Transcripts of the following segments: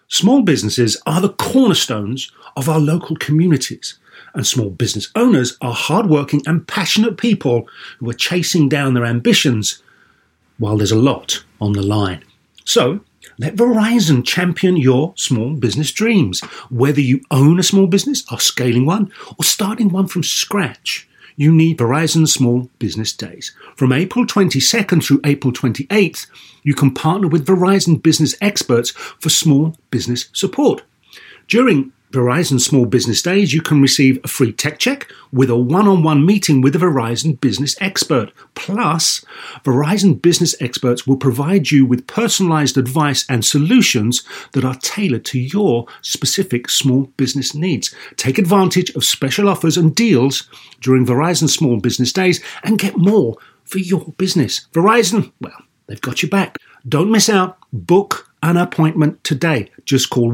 Small businesses are the cornerstones of our local communities, and small business owners are hardworking and passionate people who are chasing down their ambitions while there's a lot on the line. So, let Verizon champion your small business dreams. Whether you own a small business, are scaling one, or starting one from scratch, you need Verizon Small Business Days. From April 22nd through April 28th, you can partner with Verizon business experts for small business support. During Verizon Small Business Days, you can receive a free tech check with a one-on-one meeting with a Verizon business expert. Plus, Verizon business experts will provide you with personalized advice and solutions that are tailored to your specific small business needs. Take advantage of special offers and deals during Verizon Small Business Days and get more for your business. Verizon, well, they've got your back. Don't miss out. Book an appointment today. Just call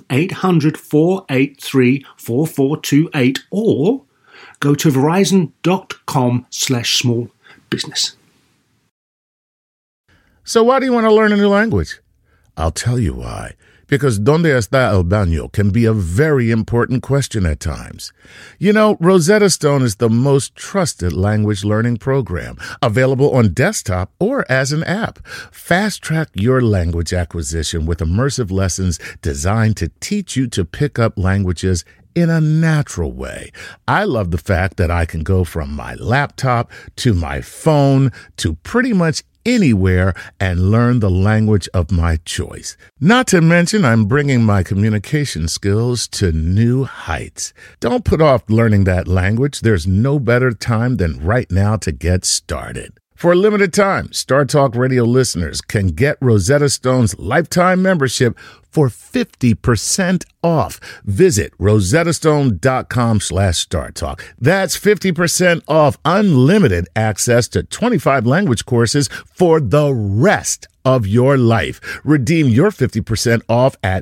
1-800-483-4428 or go to verizon.com/small business. So why do you want to learn a new language? I'll tell you why. Because ¿Dónde está el baño? Can be a very important question at times. You know, Rosetta Stone is the most trusted language learning program, available on desktop or as an app. Fast-track your language acquisition with immersive lessons designed to teach you to pick up languages in a natural way. I love the fact that I can go from my laptop to my phone to pretty much anywhere and learn the language of my choice. Not to mention, I'm bringing my communication skills to new heights. Don't put off learning that language. There's no better time than right now to get started. For a limited time, Star Talk Radio listeners can get Rosetta Stone's lifetime membership for 50% off. Visit rosettastone.com/StarTalk. That's 50% off unlimited access to 25 language courses for the rest of your life. Redeem your 50% off at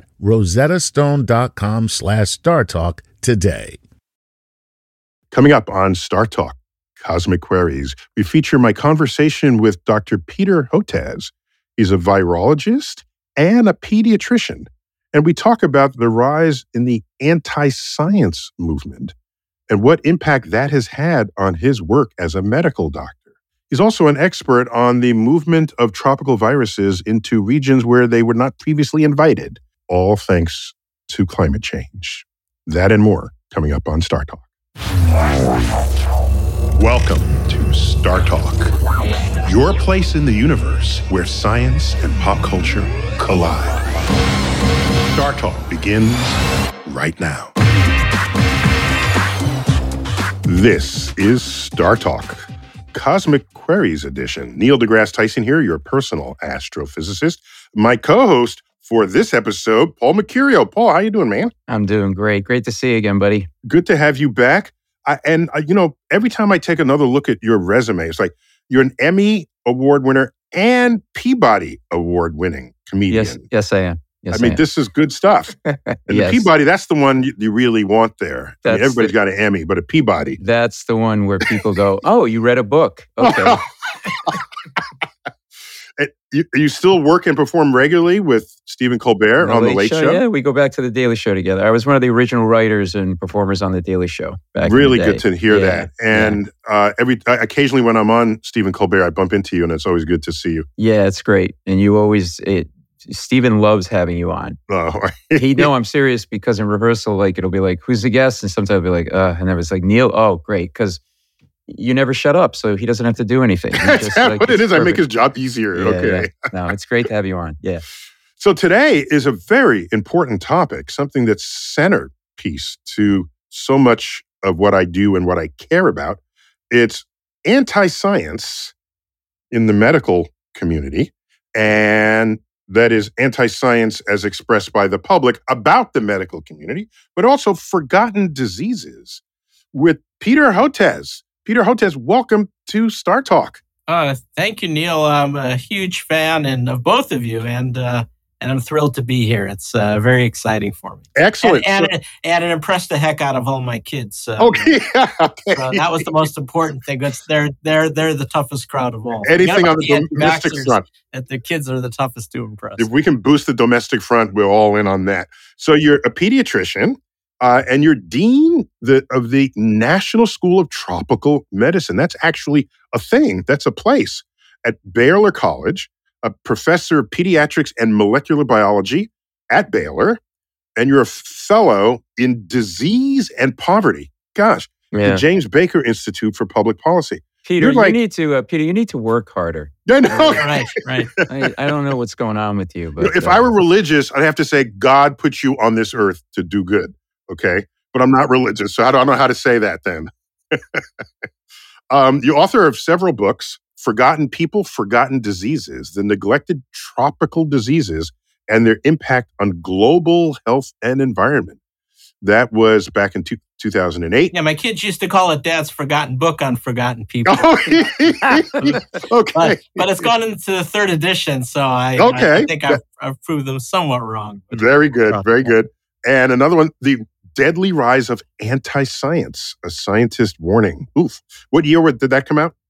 rosettastone.com/StarTalk today. Coming up on Star Talk, Cosmic Queries, we feature my conversation with Dr. Peter Hotez. He's a virologist and a pediatrician. And we talk about the rise in the anti-science movement and what impact that has had on his work as a medical doctor. He's also an expert on the movement of tropical viruses into regions where they were not previously invited, all thanks to climate change. That and more coming up on Star Talk. Welcome to Star Talk, your place in the universe where science and pop culture collide. Star Talk begins right now. This is Star Talk, Cosmic Queries edition. Neil deGrasse Tyson here, your personal astrophysicist. My co-host for this episode, Paul Mercurio. Paul, how you doing, man? I'm doing great. Great to see you again, buddy. Good to have you back. Every time I take another look at your resume, it's like you're an Emmy Award winner and Peabody Award winning comedian. Yes, I am. Yes, I mean, this is good stuff. And yes. The Peabody, that's the one you really want there. I mean, everybody's got an Emmy, but a Peabody. That's the one where people go, oh, you read a book. Okay. You still work and perform regularly with Stephen Colbert on The Late Show? Yeah, we go back to The Daily Show together. I was one of the original writers and performers on The Daily Show back really in the day. Good to hear that. And occasionally when I'm on Stephen Colbert, I bump into you, and it's always good to see you. Yeah, it's great. And you always... Stephen loves having you on. Oh. He know I'm serious because in rehearsal, like it'll be like, who's the guest? And sometimes it'll be like, and then it's like, Neil, oh, great. Because you never shut up, so he doesn't have to do anything. That's what it is. Perfect. I make his job easier. Yeah, okay. Yeah. No, it's great to have you on. Yeah. So today is a very important topic, something that's centerpiece to so much of what I do and what I care about. It's anti-science in the medical community, and that is anti-science as expressed by the public about the medical community, but also forgotten diseases with Peter Hotez. Peter Hotez, welcome to Star Talk. Thank you, Neil. I'm a huge fan of both of you and and I'm thrilled to be here. It's very exciting for me. Excellent. And it impressed the heck out of all my kids. Okay. Okay. So that was the most important thing. They're the toughest crowd of all. Anything on the domestic front. The kids are the toughest to impress. If we can boost the domestic front, we're all in on that. So you're a pediatrician, and you're dean of the National School of Tropical Medicine. That's actually a thing. That's a place at Baylor College, a professor of pediatrics and molecular biology at Baylor, and you're a fellow in disease and poverty. Gosh, the James Baker Institute for Public Policy. Peter, you need to work harder. I know. Right. I don't know what's going on with you, but if I were religious, I'd have to say God put you on this earth to do good. Okay, but I'm not religious, so I don't know how to say that. Then, you're author of several books: "Forgotten People, Forgotten Diseases: The Neglected Tropical Diseases and Their Impact on Global Health and Environment." That was back in 2008. Yeah, my kids used to call it Dad's Forgotten Book on Forgotten People. Okay. But it's gone into the third edition, so I think I've proved them somewhat wrong. Very good, very good. And another one, The Deadly Rise of Anti-Science, A Scientist Warning. Oof. What year did that come out?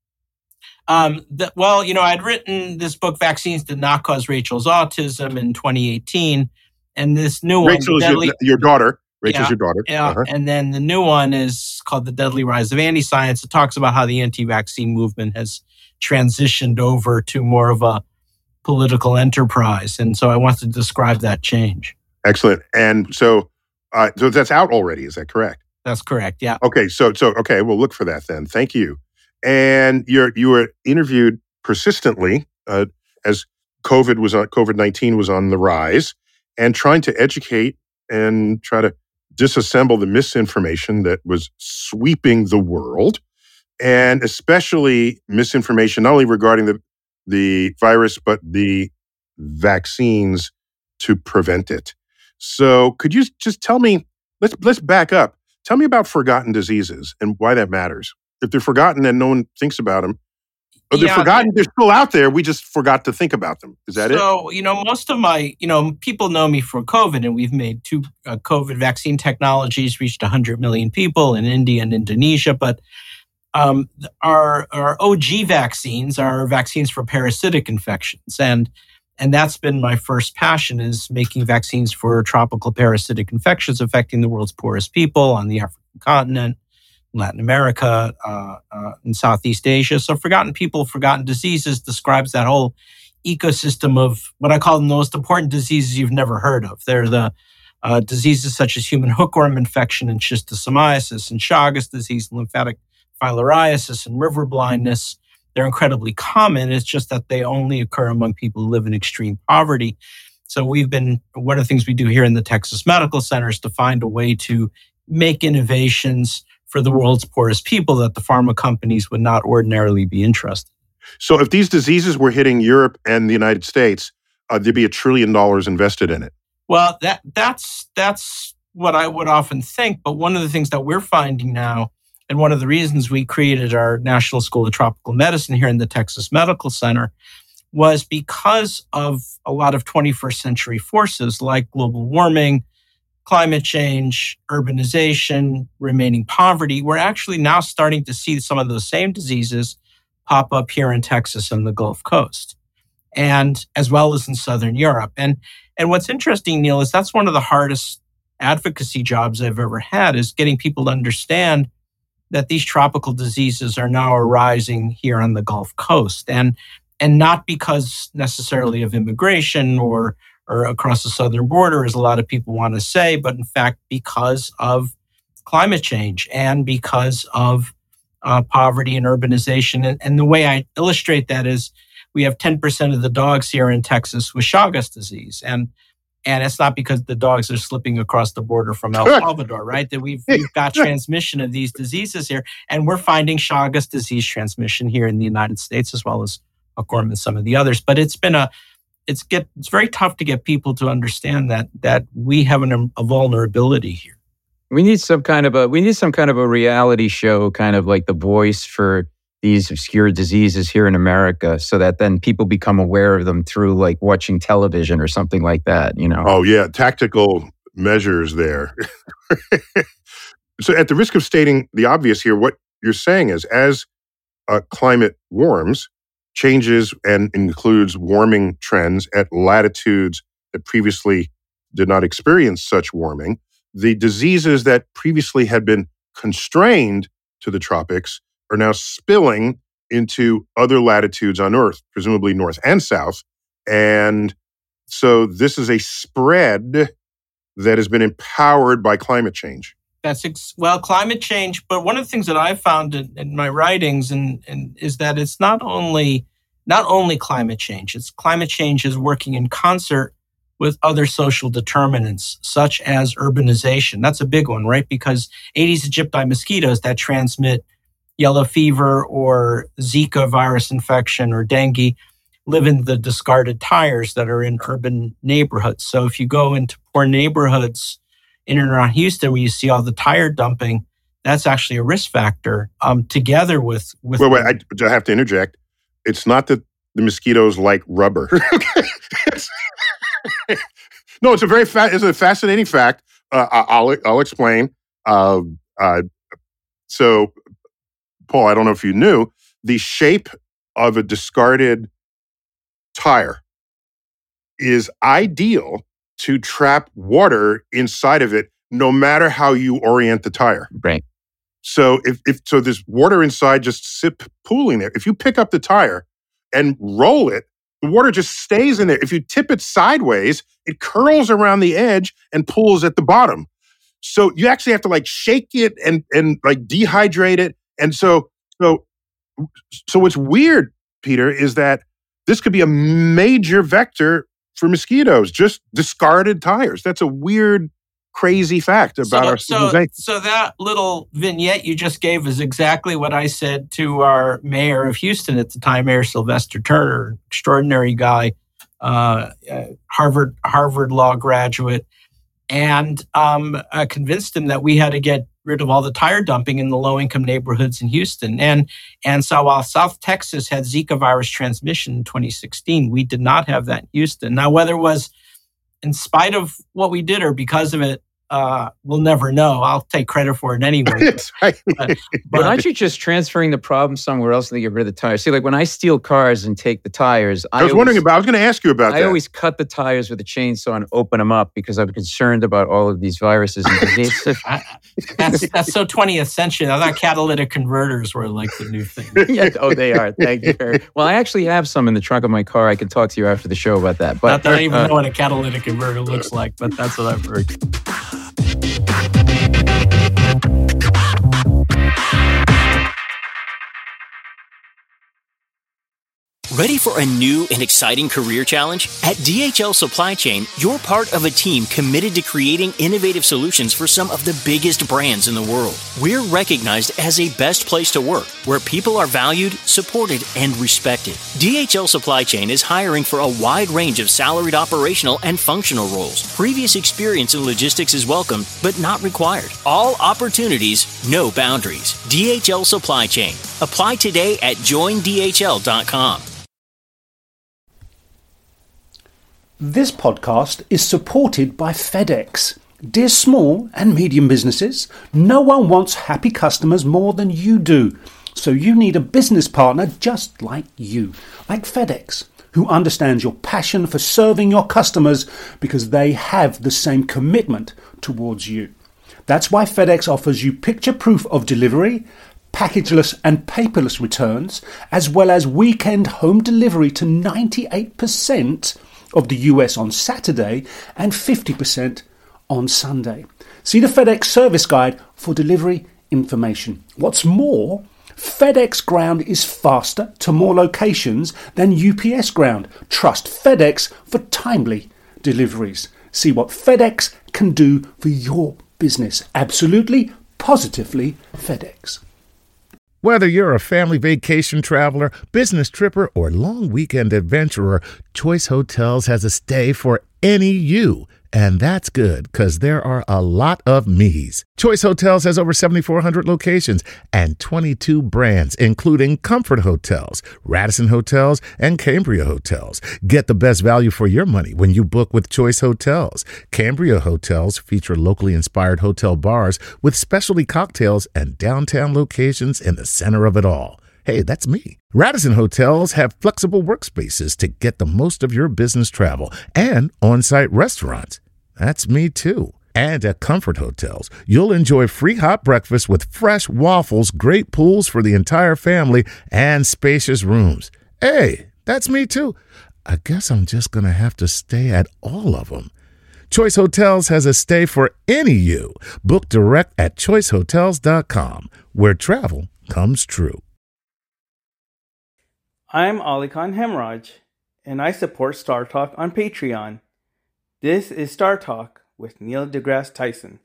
I'd written this book, Vaccines Did Not Cause Rachel's Autism, in 2018. And this new one... Rachel is your daughter. Rachel's your daughter. Yeah, and then the new one is called The Deadly Rise of Anti-Science. It talks about how the anti-vaccine movement has transitioned over to more of a political enterprise. And so I want to describe that change. Excellent. And so that's out already, is that correct? That's correct, yeah. Okay, so we'll look for that then. Thank you. And you were interviewed persistently as COVID-19 was on the rise, and trying to educate and try to disassemble the misinformation that was sweeping the world, and especially misinformation not only regarding the virus, but the vaccines to prevent it. So could you just tell me, let's back up. Tell me about forgotten diseases and why that matters. If they're forgotten and no one thinks about them, or they're forgotten, they're still out there, we just forgot to think about them. Is that it? So, most of my, people know me for COVID, and we've made 2 COVID vaccine technologies, reached 100 million people in India and Indonesia. But our OG vaccines are vaccines for parasitic infections. And that's been my first passion, is making vaccines for tropical parasitic infections affecting the world's poorest people on the African continent, Latin America, and Southeast Asia. So Forgotten People, Forgotten Diseases describes that whole ecosystem of what I call the most important diseases you've never heard of. They're the diseases such as human hookworm infection and schistosomiasis and Chagas disease, lymphatic filariasis and river blindness. They're incredibly common. It's just that they only occur among people who live in extreme poverty. So one of the things we do here in the Texas Medical Center is to find a way to make innovations for the world's poorest people that the pharma companies would not ordinarily be interested in. So if these diseases were hitting Europe and the United States, there'd be $1 trillion invested in it. Well, that's what I would often think. But one of the things that we're finding now, and one of the reasons we created our National School of Tropical Medicine here in the Texas Medical Center, was because of a lot of 21st century forces like global warming, climate change, urbanization, remaining poverty. We're actually now starting to see some of those same diseases pop up here in Texas and the Gulf Coast, and as well as in Southern Europe. And what's interesting, Neil, is that's one of the hardest advocacy jobs I've ever had, is getting people to understand that these tropical diseases are now arising here on the Gulf Coast, and not because necessarily of immigration or across the southern border, as a lot of people want to say, but in fact, because of climate change and because of poverty and urbanization. And the way I illustrate that is we have 10% of the dogs here in Texas with Chagas disease. And it's not because the dogs are slipping across the border from El Salvador, right? That we've got transmission of these diseases here. And we're finding Chagas disease transmission here in the United States, as well as hookworm and some of the others. But it's very tough to get people to understand that we have a vulnerability here. We need some kind of a reality show, kind of like The Voice for these obscure diseases here in America so that then people become aware of them through like watching television or something like that, you know? Oh, yeah. Tactical measures there. So at the risk of stating the obvious here, what you're saying is as climate warms, changes and includes warming trends at latitudes that previously did not experience such warming, the diseases that previously had been constrained to the tropics are now spilling into other latitudes on Earth, presumably north and south. And so this is a spread that has been empowered by climate change. Well, climate change, but one of the things that I've found in my writings and is that it's not only climate change. It's climate change is working in concert with other social determinants, such as urbanization. That's a big one, right? Because Aedes aegypti mosquitoes that transmit yellow fever or Zika virus infection or dengue live in the discarded tires that are in urban neighborhoods. So if you go into poor neighborhoods in and around Houston, where you see all the tire dumping, that's actually a risk factor. Together with. Wait, I have to interject. It's not that the mosquitoes like rubber. No, it's a fascinating fact. I'll explain. So, Paul, I don't know if you knew the shape of a discarded tire is ideal to trap water inside of it, no matter how you orient the tire. Right. So if there's water inside just pooling there. If you pick up the tire and roll it, the water just stays in there. If you tip it sideways, it curls around the edge and pools at the bottom. So you actually have to like shake it and like dehydrate it. And so what's weird, Peter, is that this could be a major vector for mosquitoes, just discarded tires. That's a weird, crazy fact about our civilization. So that little vignette you just gave is exactly what I said to our mayor of Houston at the time, Mayor Sylvester Turner, extraordinary guy, Harvard law graduate. And I convinced him that we had to get rid of all the tire dumping in the low-income neighborhoods in Houston. And so while South Texas had Zika virus transmission in 2016, we did not have that in Houston. Now, whether it was in spite of what we did or because of it, we'll never know. I'll take credit for it anyway. But aren't you just transferring the problem somewhere else and they get rid of the tires? See, like when I steal cars and take the tires, I was going to ask you about that. I always cut the tires with a chainsaw and open them up because I'm concerned about all of these viruses and diseases. That's so 20th century. I thought catalytic converters were like the new thing. Yeah, they are. Thank you. Well, I actually have some in the trunk of my car. I can talk to you after the show about that. But not that I even know what a catalytic converter looks like, but that's what I've heard. Ready for a new and exciting career challenge? At DHL Supply Chain, you're part of a team committed to creating innovative solutions for some of the biggest brands in the world. We're recognized as a best place to work, where people are valued, supported, and respected. DHL Supply Chain is hiring for a wide range of salaried operational and functional roles. Previous experience in logistics is welcome, but not required. All opportunities, no boundaries. DHL Supply Chain. Apply today at joindhl.com. This podcast is supported by FedEx. Dear small and medium businesses, no one wants happy customers more than you do. So you need a business partner just like you, like FedEx, who understands your passion for serving your customers because they have the same commitment towards you. That's why FedEx offers you picture proof of delivery, packageless and paperless returns, as well as weekend home delivery to 98% of the US on Saturday and 50% on Sunday. See the FedEx service guide for delivery information. What's more, FedEx Ground is faster to more locations than UPS Ground. Trust FedEx for timely deliveries. See what FedEx can do for your business. Absolutely, positively FedEx. Whether you're a family vacation traveler, business tripper, or long weekend adventurer, Choice Hotels has a stay for any you. And that's good, because there are a lot of me's. Choice Hotels has over 7,400 locations and 22 brands, including Comfort Hotels, Radisson Hotels, and Cambria Hotels. Get the best value for your money when you book with Choice Hotels. Cambria Hotels feature locally inspired hotel bars with specialty cocktails and downtown locations in the center of it all. Hey, that's me. Radisson Hotels have flexible workspaces to get the most of your business travel and on-site restaurants. That's me too. And at Comfort Hotels, you'll enjoy free hot breakfast with fresh waffles, great pools for the entire family, and spacious rooms. Hey, that's me too. I guess I'm just going to have to stay at all of them. Choice Hotels has a stay for any you. Book direct at choicehotels.com, where travel comes true. I'm Ali Khan Hemraj, and I support Star Talk on Patreon. This is Star Talk with Neil deGrasse Tyson.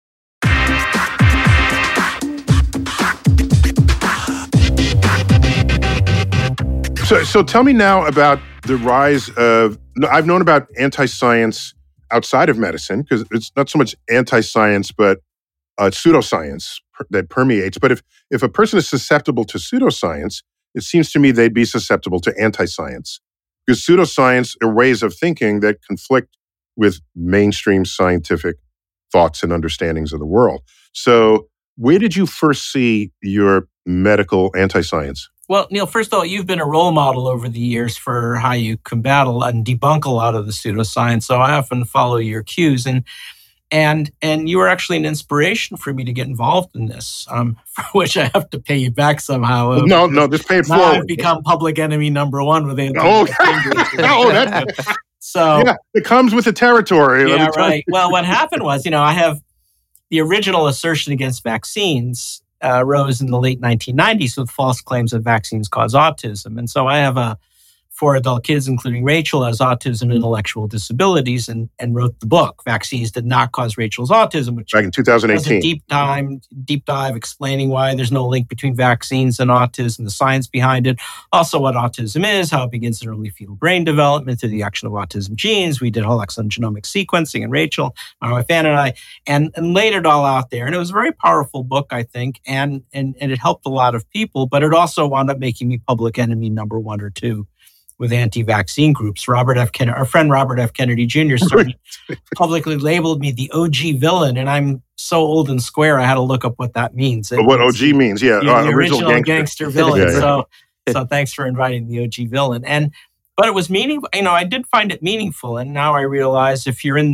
So tell me now about the rise of, I've known about anti-science outside of medicine, because it's not so much anti-science, but pseudoscience that permeates. But if a person is susceptible to pseudoscience, it seems to me they'd be susceptible to anti-science. Because pseudoscience are ways of thinking that conflict with mainstream scientific thoughts and understandings of the world. So where did you first see your medical anti-science? Well, Neil, first of all, you've been a role model over the years for how you combat and debunk a lot of the pseudoscience. So I often follow your cues. And you were actually an inspiration for me to get involved in this, for which I have to pay you back somehow. No, just pay it forward. Now I've become public enemy number one with anti. So yeah, it comes with the territory. Yeah, right. Well, what happened was, I have the original assertion against vaccines rose in the late 1990s with false claims that vaccines cause autism, and so I have 4 adult kids, including Rachel, has autism and intellectual disabilities, and wrote the book, Vaccines Did Not Cause Rachel's Autism, which back in 2018. Was a deep dive explaining why there's no link between vaccines and autism, the science behind it, also what autism is, how it begins in early fetal brain development through the action of autism genes. We did whole exome genomic sequencing, and Rachel, my wife Ann and I, and laid it all out there. And it was a very powerful book, I think, and it helped a lot of people, but it also wound up making me public enemy number 1 or 2 with anti-vaccine groups. Our friend Robert F. Kennedy Jr. publicly labeled me the OG villain, and I'm so old and square, I had to look up what that means. What OG means, yeah. The original gangster villain. Yeah. So thanks for inviting the OG villain. But it was meaningful. I did find it meaningful, and now I realize if you're in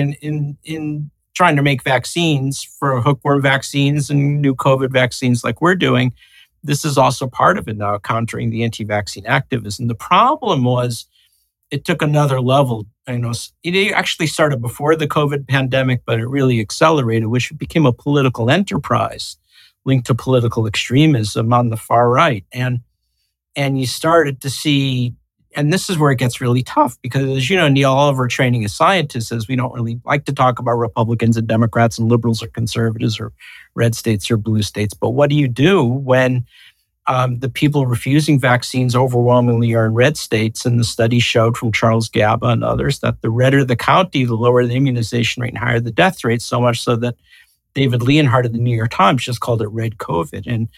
in trying to make vaccines for hookworm vaccines and new COVID vaccines like we're doing, this is also part of it now, countering the anti-vaccine activism. The problem was it took another level. It actually started before the COVID pandemic, but it really accelerated, which became a political enterprise linked to political extremism on the far right. And you started to see, and this is where it gets really tough, because as you know, Neil, all of our training as scientists is we don't really like to talk about Republicans and Democrats and liberals or conservatives or red states or blue states. But what do you do when the people refusing vaccines overwhelmingly are in red states? And the study showed from Charles Gaba and others that the redder the county, the lower the immunization rate and higher the death rate, so much so that David Leonhardt of the New York Times just called it red COVID. And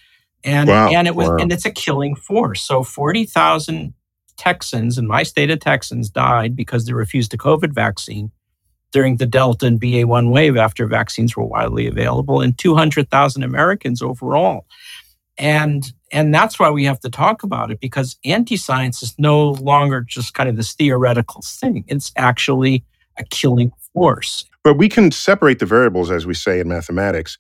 it's a killing force. So 40,000 Texans in my state of Texas died because they refused a COVID vaccine during the Delta and BA1 wave after vaccines were widely available, and 200,000 Americans overall. And that's why we have to talk about it, because anti-science is no longer just kind of this theoretical thing. It's actually a killing force. But we can separate the variables, as we say in mathematics.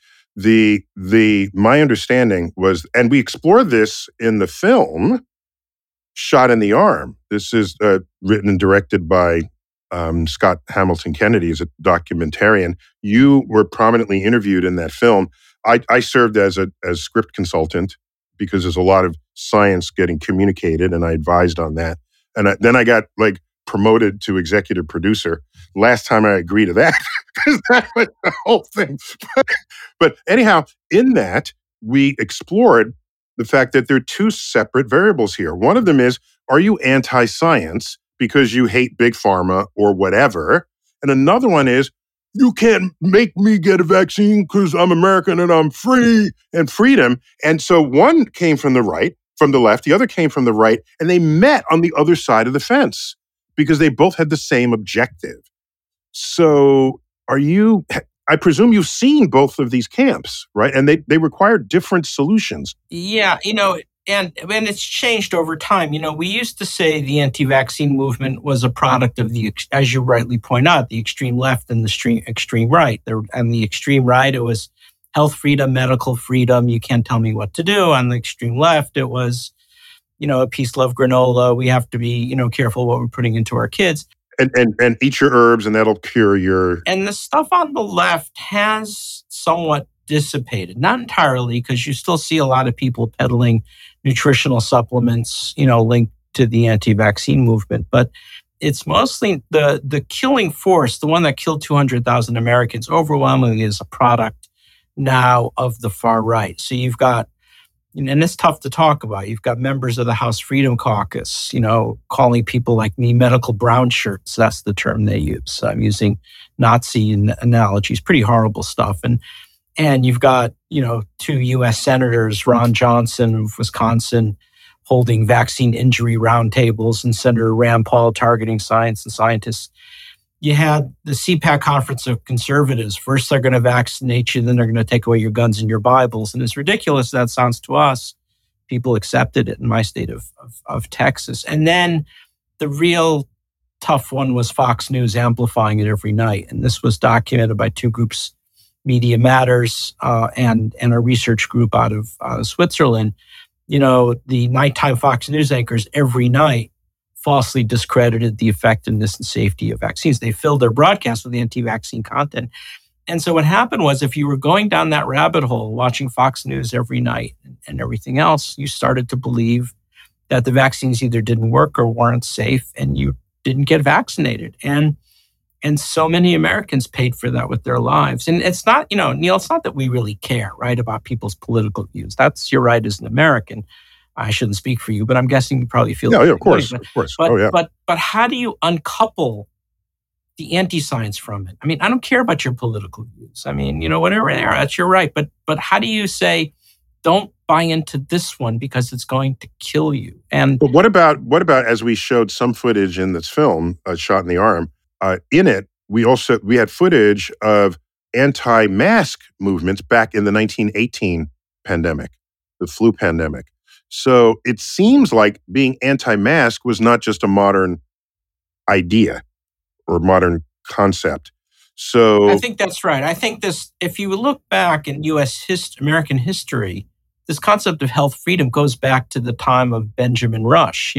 My understanding was, and we explore this in the film, Shot in the Arm. This is written and directed by Scott Hamilton Kennedy, as a documentarian. You were prominently interviewed in that film. I served as script consultant because there's a lot of science getting communicated, and I advised on that. And then I got promoted to executive producer. Last time I agreed to that, because that was the whole thing. But anyhow, in that, we explored the fact that there are 2 separate variables here. One of them is, are you anti-science because you hate big pharma or whatever? And another one is, you can't make me get a vaccine because I'm American and I'm free and freedom. And so one came from the right, from the left, the other came from the right, and they met on the other side of the fence because they both had the same objective. So I presume you've seen both of these camps, right? And they require different solutions. Yeah, and it's changed over time. We used to say the anti-vaccine movement was a product of as you rightly point out, the extreme left and the extreme right. On the extreme right, it was health freedom, medical freedom. You can't tell me what to do. On the extreme left, it was, peace, love, granola. We have to be, careful what we're putting into our kids. And eat your herbs and that'll cure your... And the stuff on the left has somewhat dissipated. Not entirely, because you still see a lot of people peddling nutritional supplements, linked to the anti-vaccine movement. But it's mostly the killing force, the one that killed 200,000 Americans, overwhelmingly is a product now of the far right. So you've got, and it's tough to talk about, you've got members of the House Freedom Caucus, calling people like me medical brown shirts. That's the term they use. I'm using Nazi analogies, pretty horrible stuff. And you've got, 2 U.S. senators, Ron Johnson of Wisconsin, holding vaccine injury roundtables, and Senator Rand Paul targeting science and scientists. You had the CPAC conference of conservatives. First, they're going to vaccinate you, then they're going to take away your guns and your Bibles. And as ridiculous as that sounds to us, people accepted it in my state of Texas. And then the real tough one was Fox News amplifying it every night. And this was documented by 2 groups, Media Matters and a research group out of Switzerland. The nighttime Fox News anchors every night falsely discredited the effectiveness and safety of vaccines. They filled their broadcasts with anti-vaccine content. And so what happened was, if you were going down that rabbit hole, watching Fox News every night and everything else, you started to believe that the vaccines either didn't work or weren't safe, and you didn't get vaccinated. And so many Americans paid for that with their lives. And it's not, Neil, it's not that we really care, right, about people's political views. That's your right as an American. I shouldn't speak for you, but I'm guessing you probably feel... Yeah, of course. But how do you uncouple the anti-science from it? I mean, I don't care about your political views. I mean, whatever they are, that's your right. But how do you say, don't buy into this one because it's going to kill you? But what about, as we showed some footage in this film, Shot in the Arm, in it, we had footage of anti-mask movements back in the 1918 pandemic, the flu pandemic. So it seems like being anti-mask was not just a modern idea or modern concept. So I think that's right. I think if you look back in American history, this concept of health freedom goes back to the time of Benjamin Rush,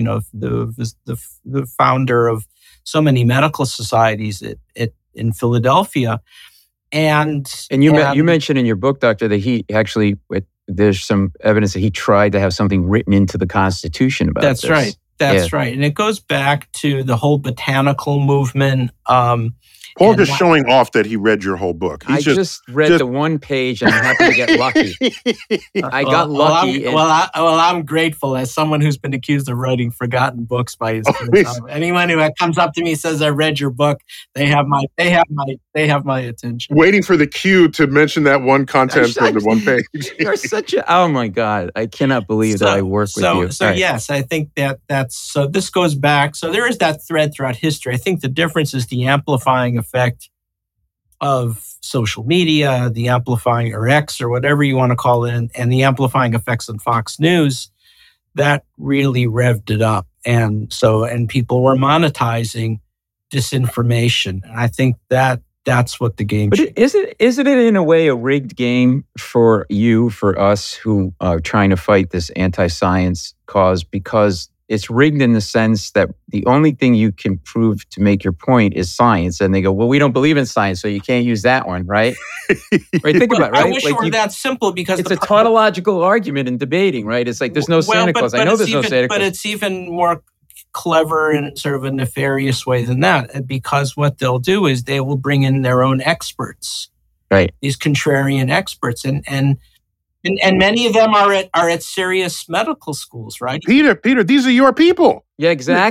the founder of so many medical societies in Philadelphia. And you mentioned in your book, Doctor, that he actually, there's some evidence that he tried to have something written into the Constitution about this. That's right. That's right. And it goes back to the whole botanical movement. Paul just showing off that he read your whole book. I just read the one page and I'm happy to get lucky. I got lucky. I'm grateful as someone who's been accused of writing forgotten books by his kids. Anyone who comes up to me and says, I read your book, they have my attention. Waiting for the cue to mention that one content from the one page. You're oh my God. I cannot believe that I work with you. So yes, I think so this goes back. So there is that thread throughout history. I think the difference is the amplifying effect of social media, the amplifying, or X, or whatever you want to call it, and the amplifying effects on Fox News, that really revved it up. And people were monetizing disinformation. And I think that's what the game. But isn't it in a way a rigged game for us who are trying to fight this anti-science cause? Because it's rigged in the sense that the only thing you can prove to make your point is science. And they go, well, we don't believe in science, so you can't use that one, right? Right? Think about it, right? I wish it were that simple, because it's a tautological argument in debating, right? It's like there's no Santa Claus. I know there's no Santa Claus. But it's even more clever in sort of a nefarious way than that, because what they'll do is they will bring in their own experts, right? These contrarian experts, and many of them are at serious medical schools, right? Peter, these are your people. Yeah, exactly.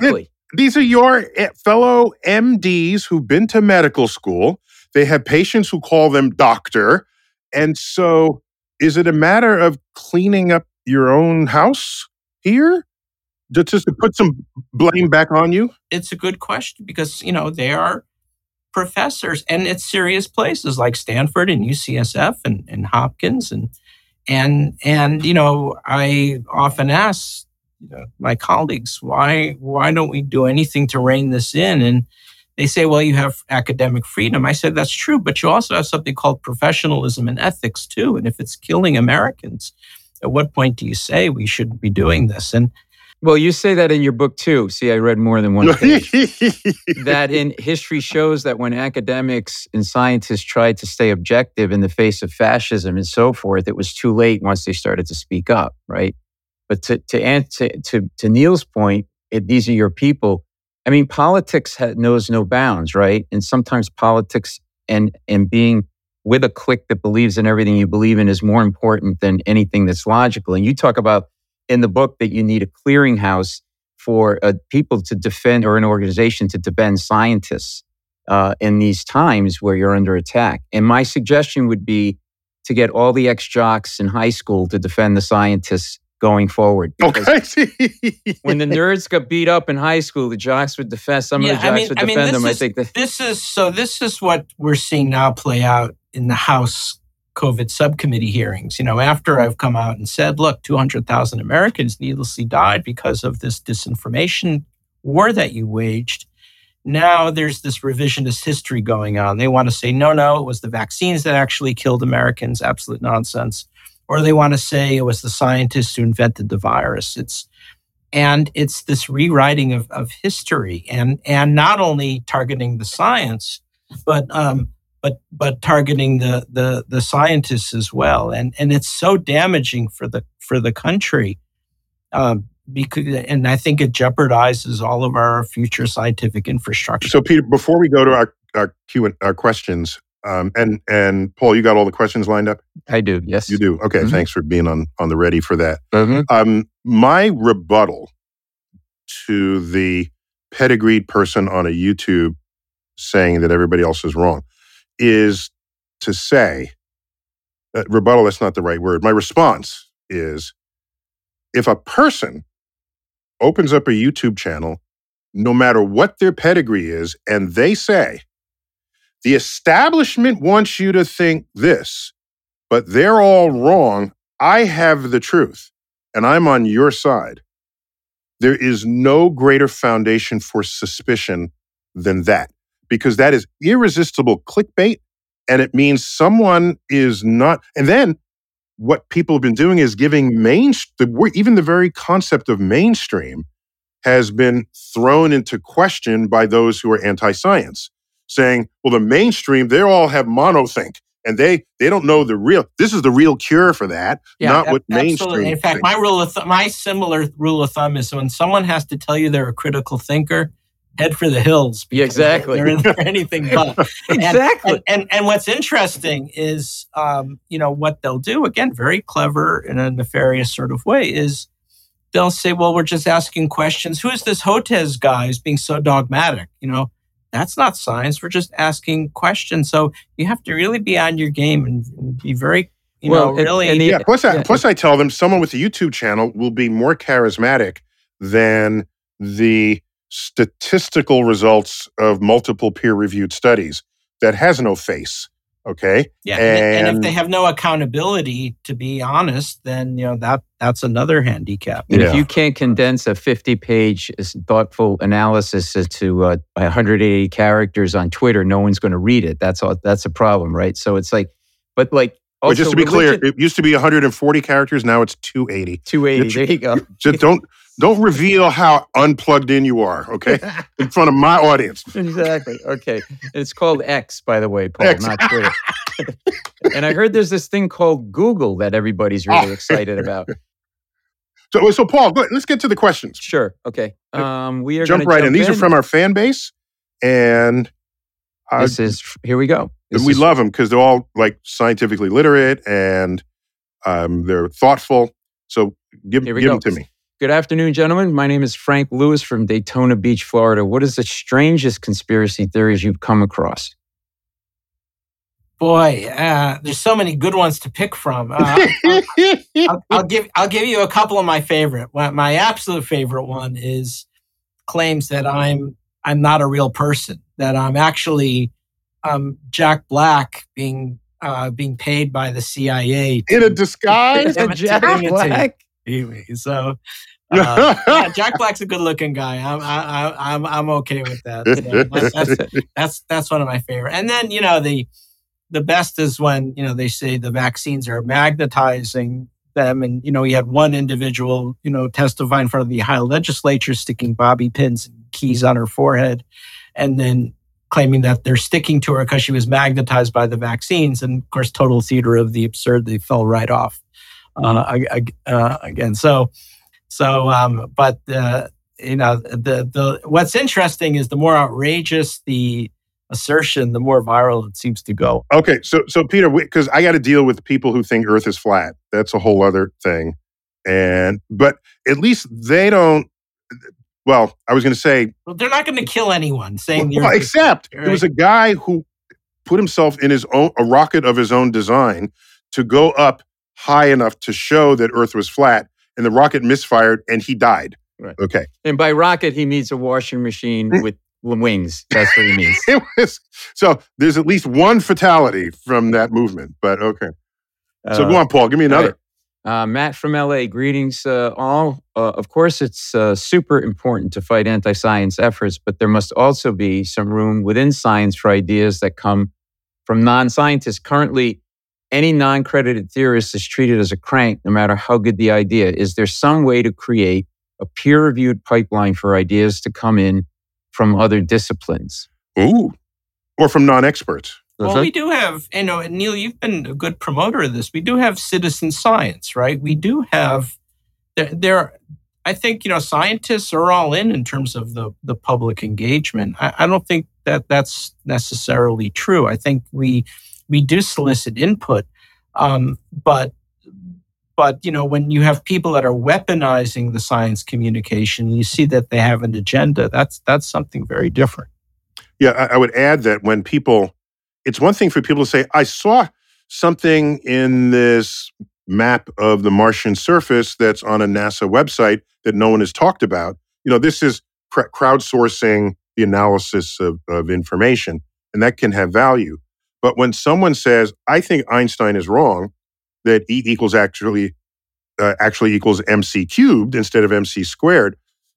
these are your fellow MDs who've been to medical school. They have patients who call them doctor. And so is it a matter of cleaning up your own house here? Just to put some blame back on you? It's a good question because, they are professors and it's serious places like Stanford and UCSF and Hopkins. And I often ask my colleagues, why don't we do anything to rein this in? And they say, well, you have academic freedom. I said, that's true, but you also have something called professionalism and ethics too. And if it's killing Americans, at what point do you say we shouldn't be doing this? And well, you say that in your book too. See, I read more than one page. That in history shows that when academics and scientists tried to stay objective in the face of fascism and so forth, it was too late once they started to speak up, right? But to answer to Neil's point, these are your people. I mean, politics knows no bounds, right? And sometimes politics and being with a clique that believes in everything you believe in is more important than anything that's logical. And you talk about in the book that you need a clearinghouse for people to defend, or an organization to defend scientists in these times where you're under attack. And my suggestion would be to get all the ex-jocks in high school to defend the scientists going forward. Because when the nerds got beat up in high school, the jocks would defend, some of the jocks would defend them. This is what we're seeing now play out in the House COVID subcommittee hearings. After I've come out and said, look, 200,000 Americans needlessly died because of this disinformation war that you waged. Now there's this revisionist history going on. They want to say, no, it was the vaccines that actually killed Americans. Absolute nonsense. Or they want to say it was the scientists who invented the virus. It's this rewriting of history and not only targeting the science, but targeting the scientists as well. And it's so damaging for the country. And I think it jeopardizes all of our future scientific infrastructure. So Peter, before we go to our questions, and Paul, you got all the questions lined up? I do, yes. You do? Okay, Thanks for being on the ready for that. Mm-hmm. My rebuttal to the pedigreed person on a YouTube saying that everybody else is wrong is to say, rebuttal, that's not the right word. My response is, if a person opens up a YouTube channel, no matter what their pedigree is, and they say, the establishment wants you to think this, but they're all wrong. I have the truth, and I'm on your side. There is no greater foundation for suspicion than that, because that is irresistible clickbait, and it means someone is not. And then what people have been doing is giving even the very concept of mainstream has been thrown into question by those who are anti-science, saying, well, the mainstream, they all have monothink, and they don't know this is the real cure for that, not what mainstream. Absolutely. In fact, my similar rule of thumb is when someone has to tell you they're a critical thinker, head for the hills. Yeah, exactly. They're anything but. Exactly. And what's interesting is, what they'll do, again, very clever in a nefarious sort of way, is they'll say, well, we're just asking questions. Who is this Hotez guy who's being so dogmatic? That's not science. We're just asking questions. So you have to really be on your game and be very, really. Plus I tell them someone with a YouTube channel will be more charismatic than the statistical results of multiple peer-reviewed studies that has no face. Okay. Yeah. And if they have no accountability, to be honest, then that's another handicap. And if you can't condense a 50-page thoughtful analysis to 180 characters on Twitter, no one's going to read it. That's a problem, right? So it's like, but like, also, just to be clear, it used to be 140 characters. Now it's 280. 280. There you go. Just don't reveal how unplugged in you are, okay? In front of my audience. Exactly. Okay. It's called X, by the way, Paul, not Twitter. And I heard there's this thing called Google that everybody's really excited about. So Paul, go ahead. Let's get to the questions. Sure. Okay. We are jump right in. These are from our fan base, and here we go. We love them because they're all like scientifically literate and they're thoughtful. So give them to me. Good afternoon, gentlemen. My name is Frank Lewis from Daytona Beach, Florida. What is the strangest conspiracy theories you've come across? Boy, there's so many good ones to pick from. I'll give you a couple of my favorite. My absolute favorite one is claims that I'm not a real person, that I'm actually Jack Black being paid by the CIA In a disguise? Jack Black? So yeah, Jack Black's a good-looking guy. I'm okay with that. That's one of my favorite. And then the best is when they say the vaccines are magnetizing them, and you had one individual testify in front of the Ohio legislature, sticking bobby pins and keys on her forehead, and then claiming that they're sticking to her because she was magnetized by the vaccines. And of course, total theater of the absurd, they fell right off again. But what's interesting is the more outrageous the assertion, the more viral it seems to go. Okay, so Peter, because I got to deal with people who think Earth is flat. That's a whole other thing. But at least they don't. Well, I was going to say. Well, they're not going to kill anyone saying. Well, except there was a guy who put himself in a rocket of his own design to go up high enough to show that Earth was flat, and the rocket misfired, and he died. Right. Okay. And by rocket, he means a washing machine with wings. That's what he means. So there's at least one fatality from that movement, but okay. So go on, Paul. Give me another. Matt from LA. Greetings, all. Of course, it's super important to fight anti-science efforts, but there must also be some room within science for ideas that come from non-scientists. Currently, any non-credited theorist is treated as a crank, no matter how good the idea. Is there some way to create a peer-reviewed pipeline for ideas to come in from other disciplines? Ooh, or from non-experts. Well, we do have, Neil, you've been a good promoter of this. We do have citizen science, right? We do have, I think, scientists are all in terms of the public engagement. I don't think that's necessarily true. I think we do solicit input, but when you have people that are weaponizing the science communication, you see that they have an agenda. That's something very different. Yeah, I would add that when people, it's one thing for people to say, I saw something in this map of the Martian surface that's on a NASA website that no one has talked about. This is crowdsourcing the analysis of information, and that can have value. But when someone says, I think Einstein is wrong, that E equals actually equals MC cubed instead of MC squared.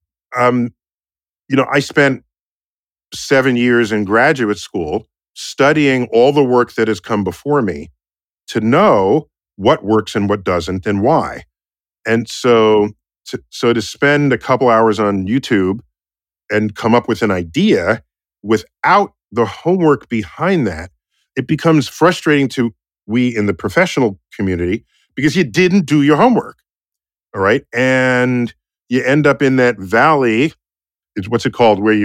I spent 7 years in graduate school studying all the work that has come before me to know what works and what doesn't and why. And so to spend a couple hours on YouTube and come up with an idea without the homework behind that, it becomes frustrating to we in the professional community because you didn't do your homework. All right. And you end up in that valley. It's what's it called? Where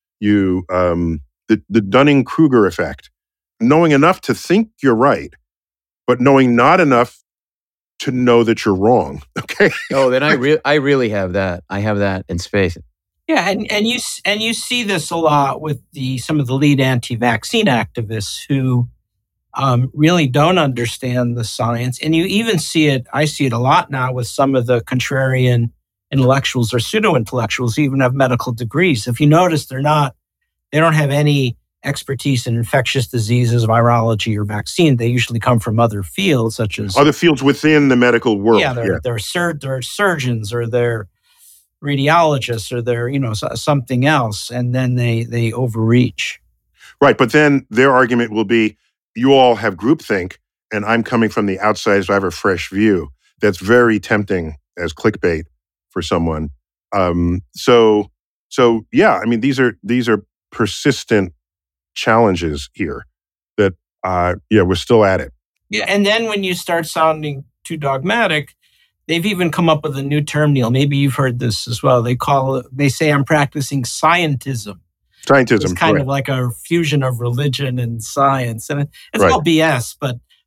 the Dunning-Kruger effect, knowing enough to think you're right, but knowing not enough to know that you're wrong. Okay. Oh, then I really have that. I have that in space. Yeah, and you see this a lot with some of the lead anti-vaccine activists who really don't understand the science, and you even see it. I see it a lot now with some of the contrarian intellectuals or pseudo-intellectuals who even have medical degrees. If you notice, they don't have any expertise in infectious diseases, virology, or vaccine. They usually come from other fields, such as other fields within the medical world. Yeah, they're surgeons, or they're radiologists, or they're something else, and then they overreach. Right, but then their argument will be, you all have groupthink, and I'm coming from the outside, so I have a fresh view. That's very tempting as clickbait for someone. So yeah, I mean, these are persistent challenges here that we're still at it. Yeah, and then when you start sounding too dogmatic, they've even come up with a new term, Neil. Maybe you've heard this as well. They say I'm practicing scientism. Scientism, it's kind of like a fusion of religion and science, and it's all BS. But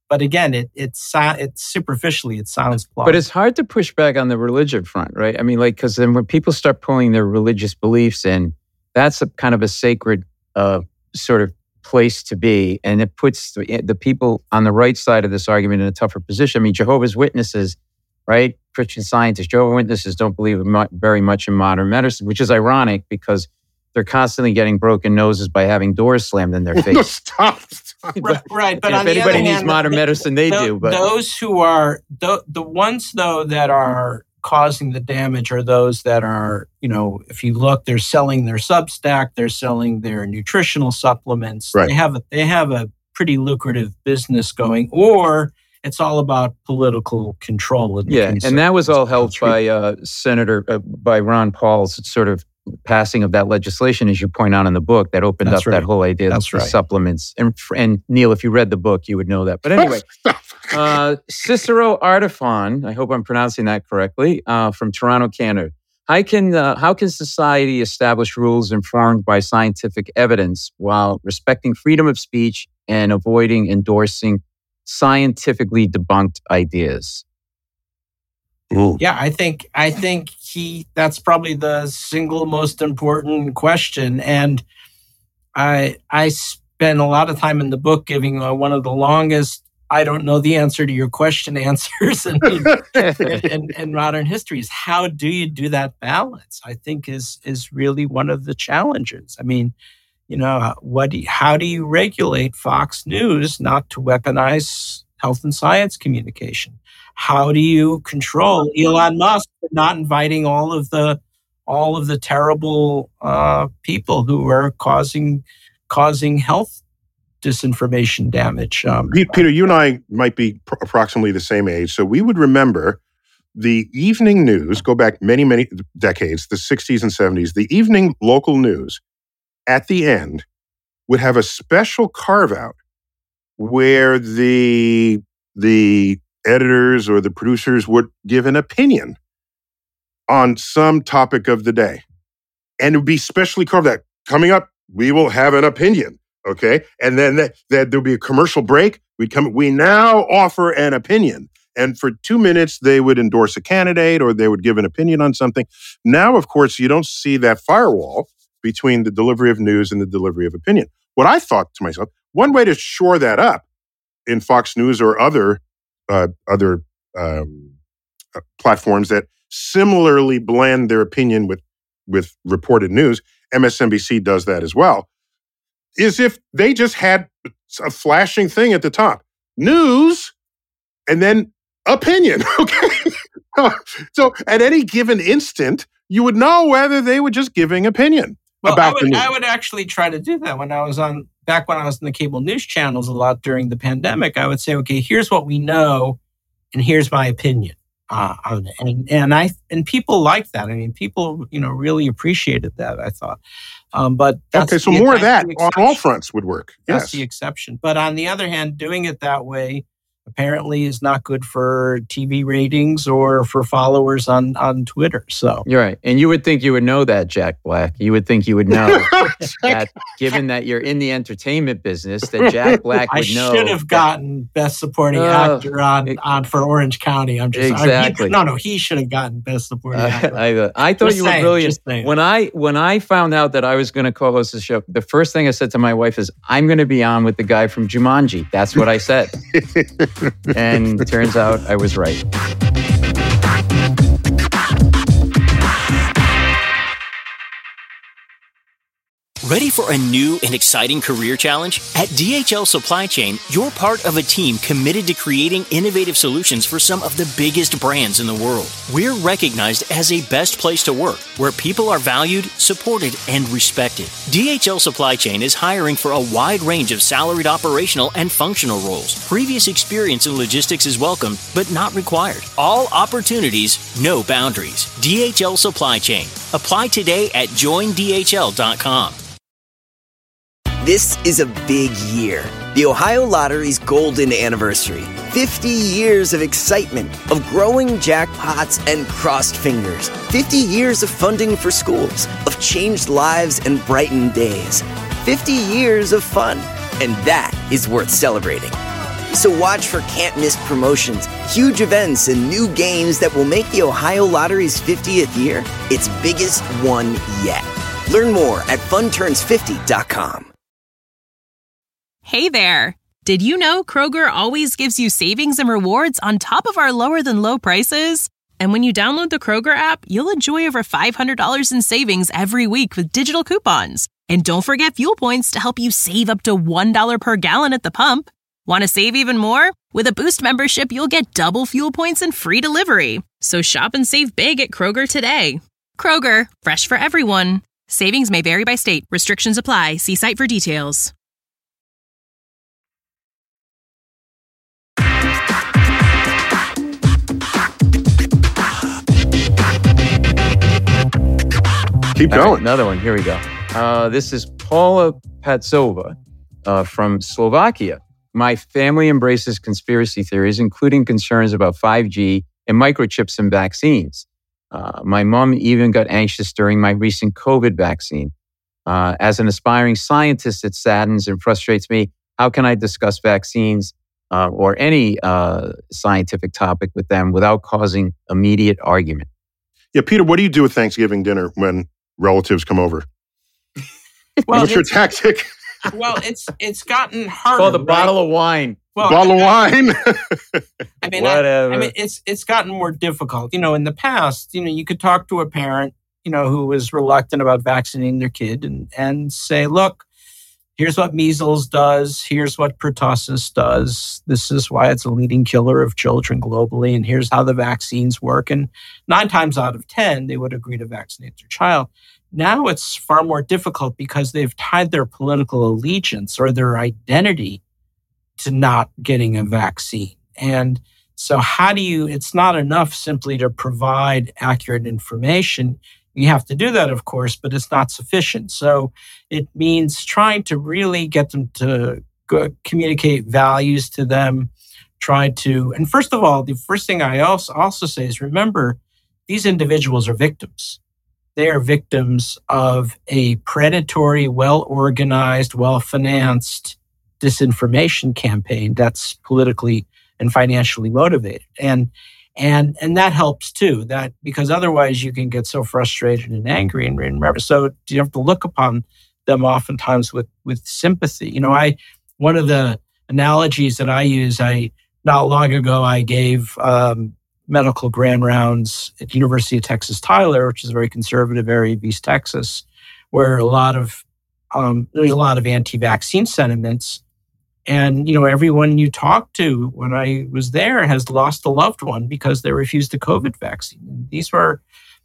But again, it's superficially, it sounds plausible. But it's hard to push back on the religion front, right? I mean, like, because then when people start pulling their religious beliefs in, that's a kind of a sacred sort of place to be. And it puts the people on the right side of this argument in a tougher position. I mean, Jehovah's Witnesses, right? Christian Scientists, Jehovah's Witnesses don't believe very much in modern medicine, which is ironic because they're constantly getting broken noses by having doors slammed in their face. Stop. Right. But if on the anybody other needs hand, modern medicine, they do. But those who are, the ones, though, that are causing the damage are those that are, if you look, they're selling their Substack, they're selling their nutritional supplements. Right. They have a pretty lucrative business going, or it's all about political control. And that was all helped by by Ron Paul's sort of passing of that legislation, as you point out in the book, that opened up that whole idea of the supplements. And Neil, if you read the book, you would know that. But anyway, Cicero Artifon, I hope I'm pronouncing that correctly, from Toronto, Canada. How can society establish rules informed by scientific evidence while respecting freedom of speech and avoiding endorsing scientifically debunked ideas? Ooh. Yeah, I think that's probably the single most important question. And I spend a lot of time in the book giving one of the longest, I don't know the answer to your question answers in modern history. Is how do you do that balance? I think is really one of the challenges. I mean, how do you regulate Fox News not to weaponize health and science communication? How do you control Elon Musk for not inviting all of the terrible people who are causing health disinformation damage? Peter, you and I might be approximately the same age, so we would remember the evening news, go back many, many decades, the 60s and 70s, the evening local news at the end would have a special carve-out where the editors or the producers would give an opinion on some topic of the day. And it would be specially carved out. Coming up, we will have an opinion, okay? And then there'll be a commercial break. We now offer an opinion. And for 2 minutes, they would endorse a candidate or they would give an opinion on something. Now, of course, you don't see that firewall between the delivery of news and the delivery of opinion. What I thought to myself, one way to shore that up in Fox News or other platforms that similarly blend their opinion with reported news, MSNBC does that as well, is if they just had a flashing thing at the top, news, and then opinion, okay? So at any given instant, you would know whether they were just giving opinion about the news. I would actually try to do that when I was in the cable news channels a lot during the pandemic. I would say, okay, here's what we know, and here's my opinion on it. And people liked that. I mean, people really appreciated that, I thought. But so more of that on all fronts would work. That's the exception. But on the other hand, doing it that way apparently is not good for TV ratings or for followers on Twitter. So you're right. And you would think you would know that, Jack Black. You would think you would know that, given that you're in the entertainment business, that Jack Black would know. I should have gotten Best Supporting Actor on for Orange County. I'm just exactly. He should have gotten Best Supporting Actor. I thought you were brilliant. When I found out that I was going to co-host the show, the first thing I said to my wife is, I'm going to be on with the guy from Jumanji. That's what I said. And it turns out I was right. Ready for a new and exciting career challenge? At DHL Supply Chain, you're part of a team committed to creating innovative solutions for some of the biggest brands in the world. We're recognized as a best place to work, where people are valued, supported, and respected. DHL Supply Chain is hiring for a wide range of salaried operational and functional roles. Previous experience in logistics is welcome, but not required. All opportunities, no boundaries. DHL Supply Chain. Apply today at joindhl.com. This is a big year. The Ohio Lottery's golden anniversary. 50 years of excitement, of growing jackpots and crossed fingers. 50 years of funding for schools, of changed lives and brightened days. 50 years of fun, and that is worth celebrating. So watch for can't-miss promotions, huge events, and new games that will make the Ohio Lottery's 50th year its biggest one yet. Learn more at funturns50.com. Hey there! Did you know Kroger always gives you savings and rewards on top of our lower-than-low prices? And when you download the Kroger app, you'll enjoy over $500 in savings every week with digital coupons. And don't forget fuel points to help you save up to $1 per gallon at the pump. Want to save even more? With a Boost membership, you'll get double fuel points and free delivery. So shop and save big at Kroger today. Kroger, fresh for everyone. Savings may vary by state. Restrictions apply. See site for details. Keep going. All right, another one. Here we go. This is Paula Patsova from Slovakia. My family embraces conspiracy theories, including concerns about 5G and microchips and vaccines. My mom even got anxious during my recent COVID vaccine. As an aspiring scientist, it saddens and frustrates me. How can I discuss vaccines or any scientific topic with them without causing immediate argument? Yeah, Peter, what do you do with Thanksgiving dinner when relatives come over? Well, what's your tactic? Well, it's gotten harder. Oh, the bottle of wine. Well, bottle of wine. Whatever. It's gotten more difficult. In the past, you could talk to a parent, who was reluctant about vaccinating their kid and say, look, here's what measles does. Here's what pertussis does. This is why it's a leading killer of children globally. And here's how the vaccines work. And 9 times out of 10, they would agree to vaccinate their child. Now it's far more difficult because they've tied their political allegiance or their identity to not getting a vaccine. And so it's not enough simply to provide accurate information. You have to do that, of course, but it's not sufficient. So it means trying to really get them to communicate values to them, and first of all, the first thing I also say is remember, these individuals are victims. They are victims of a predatory, well-organized, well-financed disinformation campaign that's politically and financially motivated. And that helps too, because otherwise you can get so frustrated and angry and remember. So you have to look upon them oftentimes with sympathy. One of the analogies that I use, not long ago I gave medical grand rounds at University of Texas Tyler, which is a very conservative area of East Texas, where there's a lot of anti-vaccine sentiments. And, everyone you talk to when I was there has lost a loved one because they refused the COVID vaccine. And these are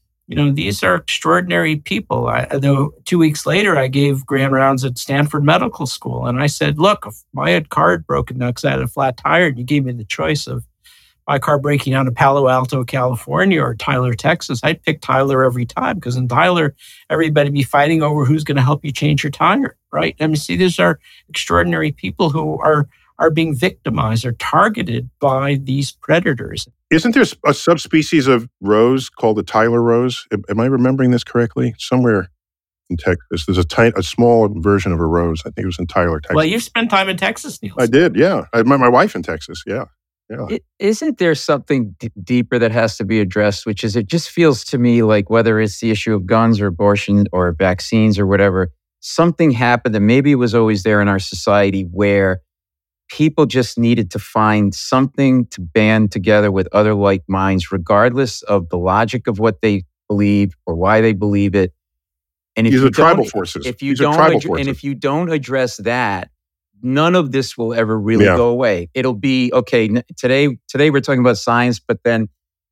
extraordinary people. Though 2 weeks later, I gave grand rounds at Stanford Medical School. And I said, look, if my car had broken down because I had a flat tire and you gave me the choice of my car breaking down in Palo Alto, California or Tyler, Texas, I'd pick Tyler every time because in Tyler, everybody be fighting over who's going to help you change your tire, right? These are extraordinary people who are being victimized or targeted by these predators. Isn't there a subspecies of rose called the Tyler rose? Am I remembering this correctly? Somewhere in Texas, there's a small version of a rose. I think it was in Tyler, Texas. Well, you've spent time in Texas, Niels. I did, yeah. I met my wife in Texas, yeah. Yeah. Isn't there something deeper that has to be addressed, which is it just feels to me like whether it's the issue of guns or abortion or vaccines or whatever, something happened that maybe it was always there in our society where people just needed to find something to band together with other like minds, regardless of the logic of what they believe or why they believe it. And These are tribal forces. If you don't address that, none of this will ever really go away. It'll be okay. Today we're talking about science, but then,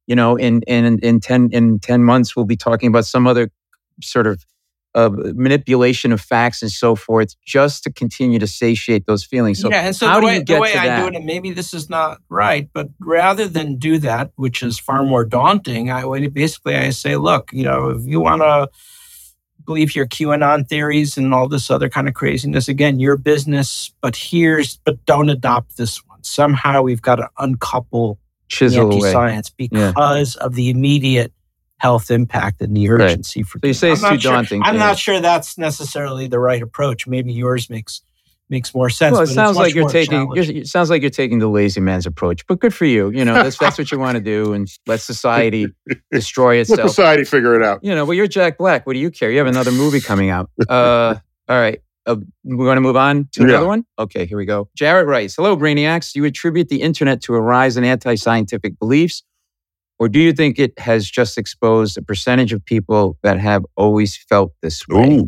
in 10 months we'll be talking about some other sort of manipulation of facts and so forth, just to continue to satiate those feelings. So and so how the do you get way to I that? do it, and maybe this is not right, but rather than do that, which is far more daunting, I say, look, if you want to believe your QAnon theories and all this other kind of craziness, again, your business, but don't adopt this one. Somehow we've got to uncouple anti-science because of the immediate health impact and the urgency for. So you say it's too daunting. I'm not sure that's necessarily the right approach. Maybe yours makes makes more sense. Well, it but sounds like you're taking. challenging. It sounds like you're taking the lazy man's approach. But good for you. That's what you want to do, and let society destroy itself. Let society figure it out. Well, you're Jack Black. What do you care? You have another movie coming out. All right. We're going to move on to another one? Okay, here we go. Jarrett writes, hello, Brainiacs. Do you attribute the internet to a rise in anti-scientific beliefs? Or do you think it has just exposed a percentage of people that have always felt this way?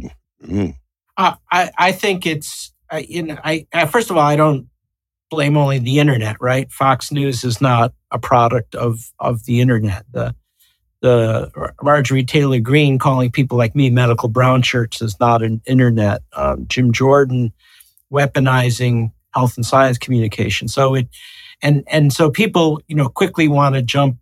I think it's, first of all, I don't blame only the internet, right? Fox News is not a product of the internet. The Marjorie Taylor Greene calling people like me medical brown shirts is not an internet. Jim Jordan weaponizing health and science communication. So so people, quickly want to jump,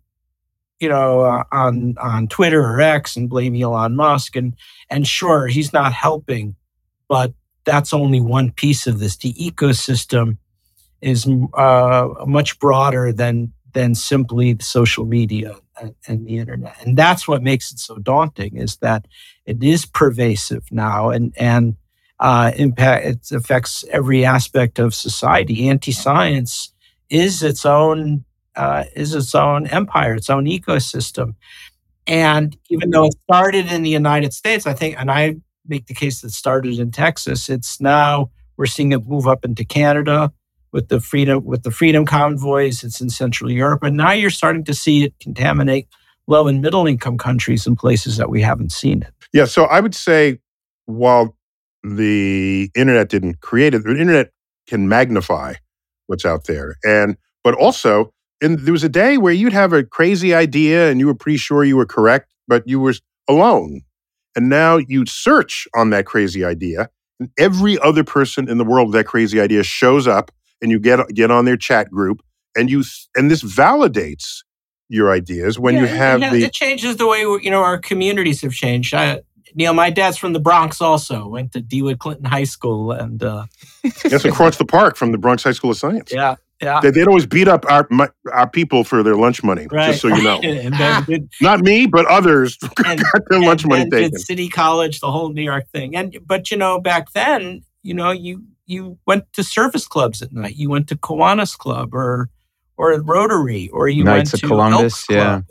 on Twitter or X and blame Elon Musk. And sure, he's not helping, but that's only one piece of this. The ecosystem is much broader than simply social media and the internet. And that's what makes it so daunting, is that it is pervasive now and it affects every aspect of society. Anti-science is its own empire, its own ecosystem. And even though it started in the United States, I think, and I make the case that it started in Texas, it's now, we're seeing it move up into Canada with the freedom convoys. It's in Central Europe. And now you're starting to see it contaminate low and middle income countries in places that we haven't seen it. Yeah, so I would say while the internet didn't create it, the internet can magnify what's out there. But also, there was a day where you'd have a crazy idea and you were pretty sure you were correct, but you were alone. And now you search on that crazy idea, and every other person in the world with that crazy idea shows up, and you get on their chat group, and this validates your ideas when you have it changes the way our communities have changed. Neil, my dad's from the Bronx also, went to DeWitt Clinton High School. And that's across the park from the Bronx High School of Science. Yeah. They'd always beat up our people for their lunch money, right. Just so you know. And not me, but others got their lunch money taken. Did City College, the whole New York thing. But back then, you went to service clubs at night. You went to Kiwanis Club or Rotary, or you Knights went to of Columbus, Elks Club.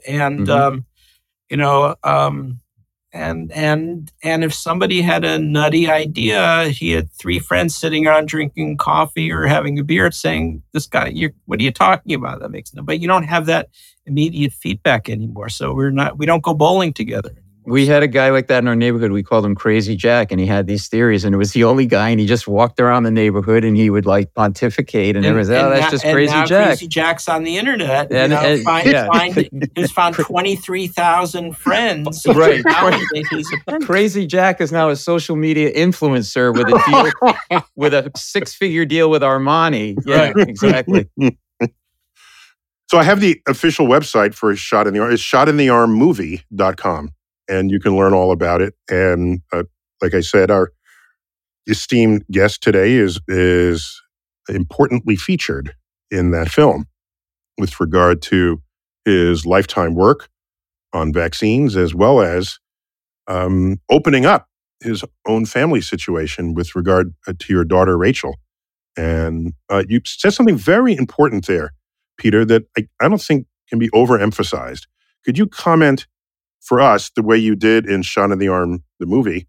And and if somebody had a nutty idea, he had three friends sitting around drinking coffee or having a beer saying, "This guy, what are you talking about? That makes no." But you don't have that immediate feedback anymore. So we don't go bowling together anymore. We had a guy like that in our neighborhood. We called him Crazy Jack, and he had these theories, and it was the only guy, and he just walked around the neighborhood, and he would pontificate, and everyone said, that's just Crazy Jack. Crazy Jack's on the internet. He's found 23,000 friends. Right. Crazy Jack is now a social media influencer with a deal, with a 6-figure deal with Armani. Yeah, right. Exactly. So I have the official website for Shot in the Arm. It's shotinthearmmovie.com. And you can learn all about it. And like I said, our esteemed guest today is importantly featured in that film with regard to his lifetime work on vaccines, as well as opening up his own family situation with regard to your daughter, Rachel. And you said something very important there, Peter, that I don't think can be overemphasized. Could you comment for us, the way you did in Shot in the Arm, the movie,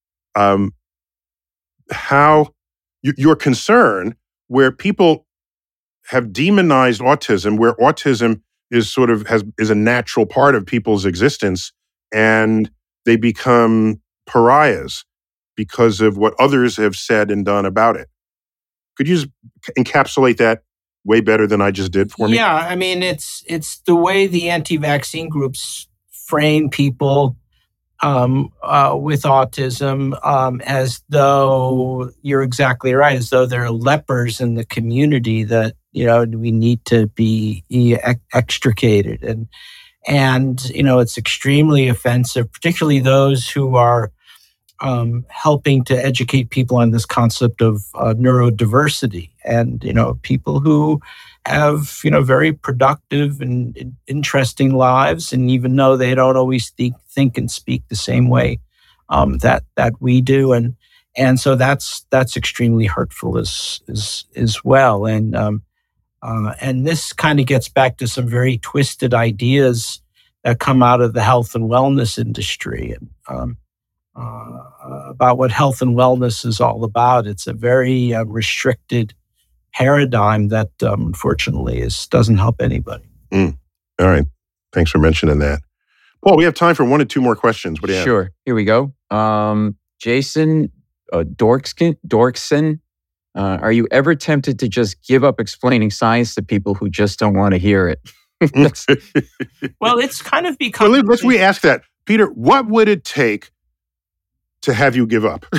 how your concern where people have demonized autism, where autism is is a natural part of people's existence, and they become pariahs because of what others have said and done about it. Could you just encapsulate that way better than I just did for me? Yeah, I mean, it's the way the anti-vaccine groups frame people with autism as though, you're exactly right, as though they're lepers in the community that, we need to be extricated. And it's extremely offensive, particularly those who are helping to educate people on this concept of neurodiversity, and people who have very productive and interesting lives, and even though they don't always think and speak the same way that we do, and And so that's extremely hurtful as well. And this kind of gets back to some very twisted ideas that come out of the health and wellness industry, and about what health and wellness is all about. It's a very restricted paradigm that unfortunately doesn't help anybody. All right. Thanks for mentioning that. Paul, we have time for 1 or 2 more questions. What do you have? Sure. Here we go. Jason Dorkson, are you ever tempted to just give up explaining science to people who just don't want to hear it? Well, it's kind of become... Well, let's re-ask that. Peter, what would it take to have you give up?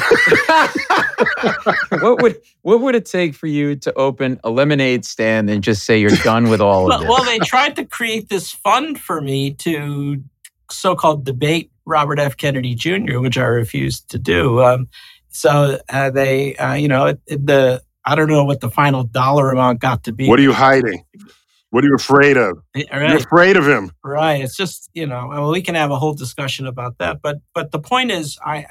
What would it take for you to open a lemonade stand and just say you're done with all of this? Well, they tried to create this fund for me to so-called debate Robert F. Kennedy Jr., which I refused to do. They, I don't know what the final dollar amount got to be. What are you hiding? What are you afraid of? Right. You're afraid of him. Right. It's just, we can have a whole discussion about that. But the point is, I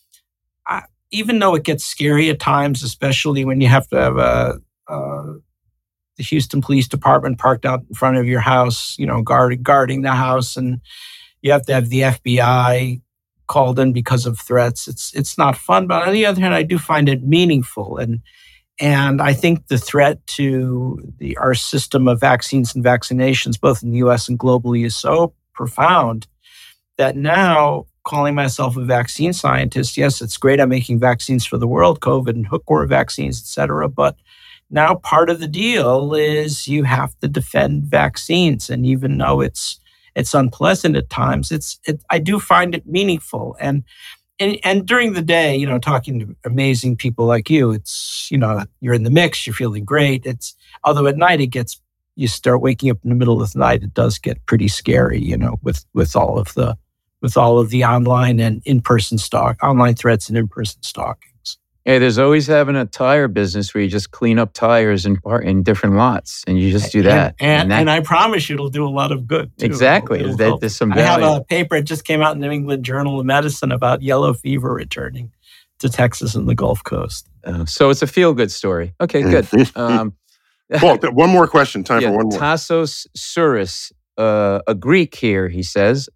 even though it gets scary at times, especially when you have to have the Houston Police Department parked out in front of your house, guarding the house, and you have to have the FBI called in because of threats. It's not fun, but on the other hand, I do find it meaningful, and I think the threat to our system of vaccines and vaccinations, both in the U.S. and globally, is so profound that now, calling myself a vaccine scientist, yes, it's great. I'm making vaccines for the world, COVID and hookworm vaccines, et cetera. But now part of the deal is you have to defend vaccines, and even though it's unpleasant at times, I do find it meaningful. And during the day, talking to amazing people like you, it's, you're in the mix, you're feeling great. Although at night you start waking up in the middle of the night, it does get pretty scary, with all of the online and in-person online threats and in-person stalkings. Hey, there's always having a tire business where you just clean up tires in different lots, and you just do that. And I promise you it'll do a lot of good, too. Exactly. There's some value. I have a paper, it just came out in the New England Journal of Medicine about yellow fever returning to Texas and the Gulf Coast. So it's a feel-good story. Okay, good. Paul, one more question. Time for one more. Tassos Souris, a Greek here, he says,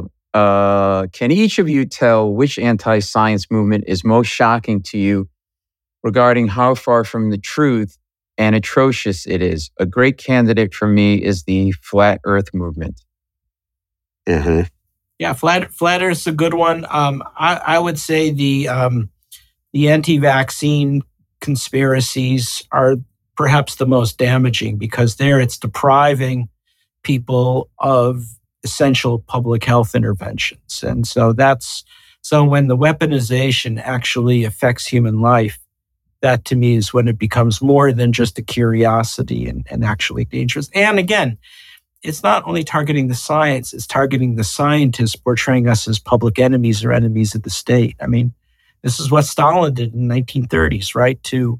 can each of you tell which anti-science movement is most shocking to you regarding how far from the truth and atrocious it is? A great candidate for me is the Flat Earth movement. Mm-hmm. Yeah, Flat Earth is a good one. I would say the anti-vaccine conspiracies are perhaps the most damaging, because there it's depriving people of essential public health interventions. And so when the weaponization actually affects human life, that to me is when it becomes more than just a curiosity and actually dangerous. And again, it's not only targeting the science, it's targeting the scientists, portraying us as public enemies or enemies of the state. I mean, this is what Stalin did in the 1930s, right?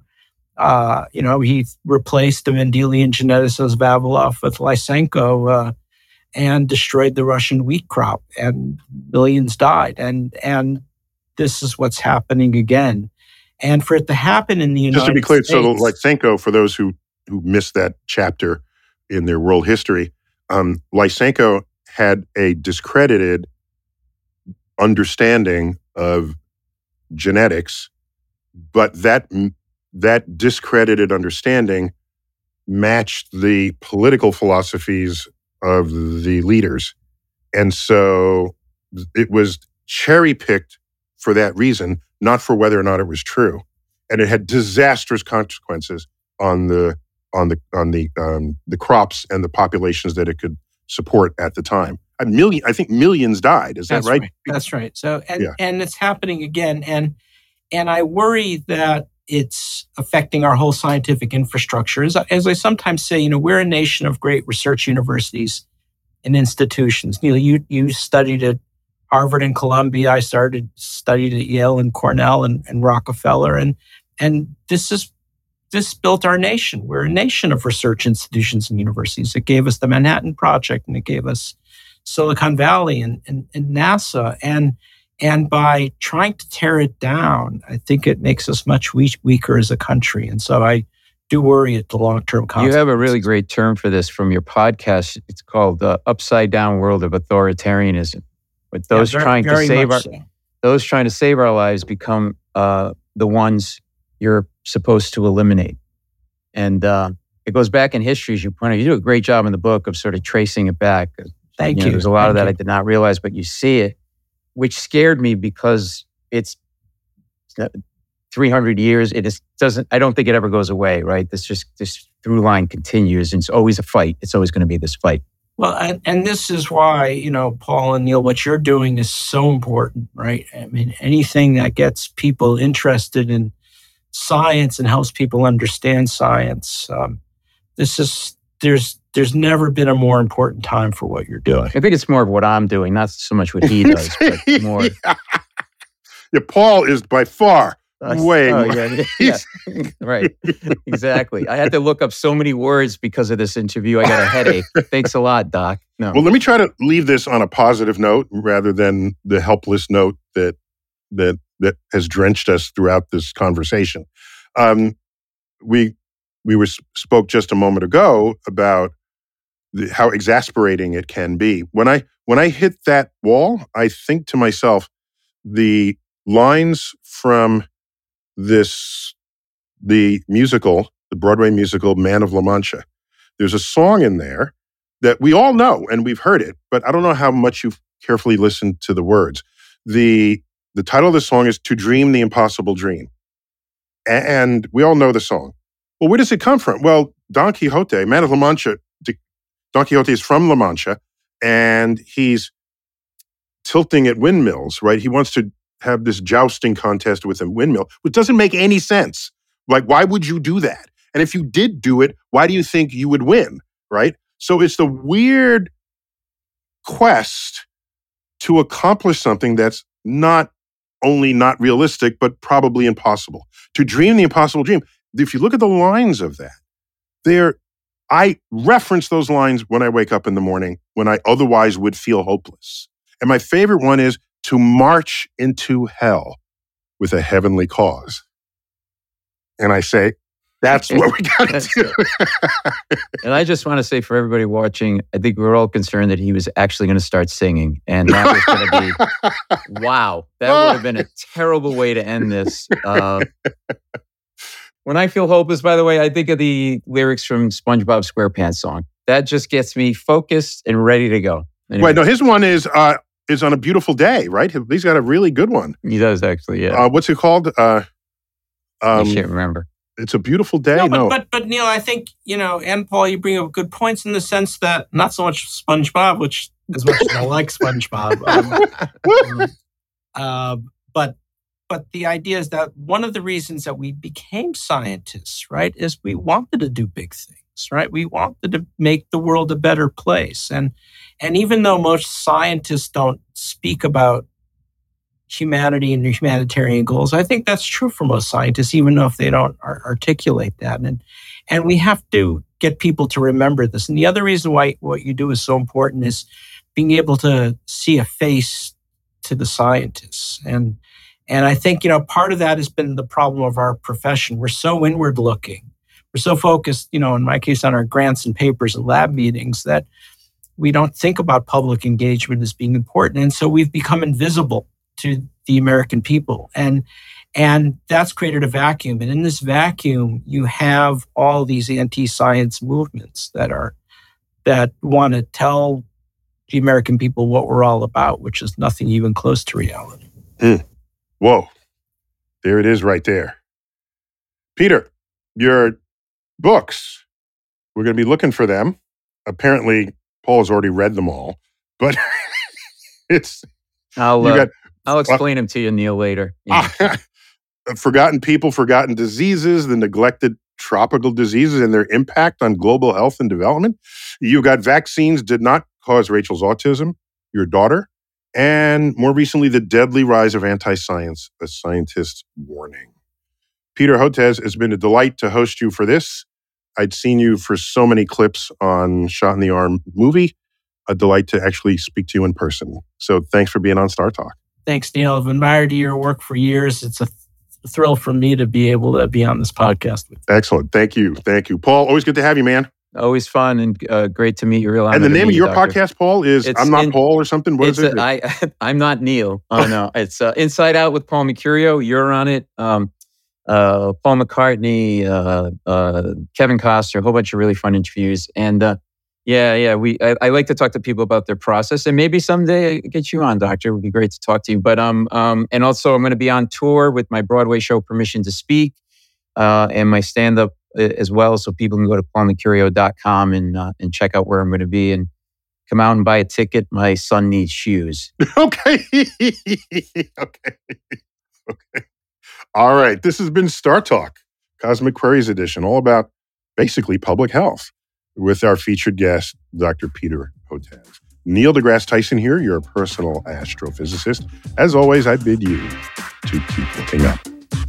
He replaced the Mendelian geneticist Vavilov with Lysenko, and destroyed the Russian wheat crop, and millions died. And this is what's happening again. And for it to happen in the United States... Just to be clear, so Lysenko, for those who missed that chapter in their world history, Lysenko had a discredited understanding of genetics, but that discredited understanding matched the political philosophies of the leaders. And so it was cherry-picked for that reason, not for whether or not it was true. And it had disastrous consequences on the crops and the populations that it could support at the time. I think millions died. Is that right? That's right. So, and it's happening again. And I worry that it's affecting our whole scientific infrastructure. As I sometimes say, we're a nation of great research universities and institutions. You studied at Harvard and Columbia. I studied at Yale and Cornell and Rockefeller. And this built our nation. We're a nation of research institutions and universities. It gave us the Manhattan Project, and it gave us Silicon Valley and NASA. And by trying to tear it down, I think it makes us much weaker as a country. And so I do worry at the long-term consequences. You have a really great term for this from your podcast. It's called the upside down world of authoritarianism. But those trying to save our lives become the ones you're supposed to eliminate. And it goes back in history, as you point out. You do a great job in the book of sort of tracing it back. Thank you. There's a lot of that I did not realize, but you see it, which scared me because it's 300 years. It is doesn't. I don't think it ever goes away. Right? This through line continues, and it's always a fight. It's always going to be this fight. Well, and this is why, Paul and Neil, what you're doing is so important, right? I mean, anything that gets people interested in science and helps people understand science. There's never been a more important time for what you're doing. I think it's more of what I'm doing, not so much what he does, but more. Yeah, Paul is by far way more. Yeah, right. Exactly. I had to look up so many words because of this interview. I got a headache. Thanks a lot, Doc. No. Well, let me try to leave this on a positive note rather than the helpless note that has drenched us throughout this conversation. We spoke just a moment ago about how exasperating it can be. When I hit that wall, I think to myself, the lines from the Broadway musical Man of La Mancha. There's a song in there that we all know and we've heard it, but I don't know how much you've carefully listened to the words. The title of the song is To Dream the Impossible Dream. And we all know the song. Well, where does it come from? Well, Don Quixote, Man of La Mancha, Don Quixote is from La Mancha, and he's tilting at windmills, right? He wants to have this jousting contest with a windmill, which doesn't make any sense. Like, why would you do that? And if you did do it, why do you think you would win, right? So it's the weird quest to accomplish something that's not only not realistic, but probably impossible. To dream the impossible dream. If you look at the lines of that, I reference those lines when I wake up in the morning when I otherwise would feel hopeless. And my favorite one is to march into hell with a heavenly cause. And I say, that's what we got to do. And I just want to say for everybody watching, I think we're all concerned that he was actually going to start singing. And that was going to be, wow, that would have been a terrible way to end this. When I feel hopeless, by the way, I think of the lyrics from SpongeBob SquarePants song. That just gets me focused and ready to go. Anyway. Wait, no, his one is on a beautiful day, right? He's got a really good one. He does actually, yeah. What's it called? I can't remember. It's a beautiful day. But Neil, I think, and Paul, you bring up good points in the sense that not so much SpongeBob, which as much as I like SpongeBob, but the idea is that one of the reasons that we became scientists, right, is we wanted to do big things, right? We wanted to make the world a better place. And even though most scientists don't speak about humanity and humanitarian goals, I think that's true for most scientists, even though if they don't articulate that. And we have to get people to remember this. And the other reason why what you do is so important is being able to see a face to the scientists. And I think, part of that has been the problem of our profession. We're so inward looking. We're so focused, in my case, on our grants and papers and lab meetings that we don't think about public engagement as being important. And so we've become invisible to the American people. And that's created a vacuum. And in this vacuum, you have all these anti-science movements that want to tell the American people what we're all about, which is nothing even close to reality. Whoa. There it is right there. Peter, your books, we're going to be looking for them. Apparently, Paul has already read them all, but I'll explain them to you, Neil, later. Yeah. Forgotten People, Forgotten Diseases, the neglected tropical diseases and their impact on global health and development. You got Vaccines Did Not Cause Rachel's Autism, your daughter, and more recently, The Deadly Rise of Anti-Science, a Scientist's Warning. Peter Hotez, it's been a delight to host you for this. I'd seen you for so many clips on Shot in the Arm movie. A delight to actually speak to you in person. So thanks for being on Star Talk. Thanks, Neil. I've admired your work for years. It's a thrill for me to be able to be on this podcast with you. Excellent. Thank you. Paul, always good to have you, man. Always fun and great to meet you. And the name of your podcast, Paul, is I'm Not Paul or something? What is it? I'm Not Neil. Oh, no. It's Inside Out with Paul Mercurio. You're on it. Paul McCartney, Kevin Costner, a whole bunch of really fun interviews. And I like to talk to people about their process, and maybe someday get you on, Doctor. It would be great to talk to you. But and also I'm going to be on tour with my Broadway show Permission to Speak, and my stand-up as well. So people can go to paulmercurio.com and check out where I'm going to be and come out and buy a ticket. My son needs shoes. Okay. All right. This has been Star Talk, Cosmic Queries edition, all about basically public health, with our featured guest, Dr. Peter Hotez. Neil deGrasse Tyson here, your personal astrophysicist. As always, I bid you to keep looking up.